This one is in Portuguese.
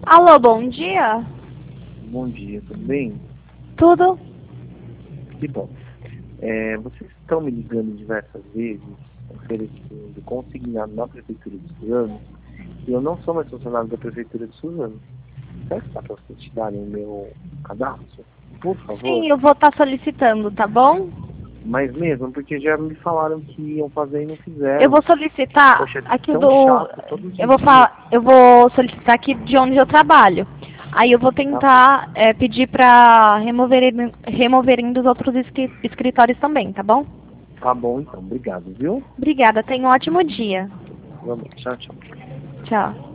Alô, bom dia? Bom dia, tudo bem? Tudo? Que bom. Vocês estão me ligando diversas vezes, oferecendo consignado na Prefeitura de Suzano, e eu não sou mais funcionário da Prefeitura de Suzano. Será que dá para vocês tirarem o meu cadastro? Por favor? Sim, eu vou estar solicitando, tá bom? Mas mesmo, porque já me falaram que iam fazer e não Eu fizeram. vou solicitar Poxa, é aqui tão do... chato todos os Eu vou dias. falar, eu vou solicitar aqui de onde eu trabalho. Aí eu vou Tá bom. tentar pedir para removerem dos outros escritórios também, tá bom? Tá bom então, obrigado, viu? Obrigada, tenha um ótimo dia. Vamos, tchau, tchau. Tchau.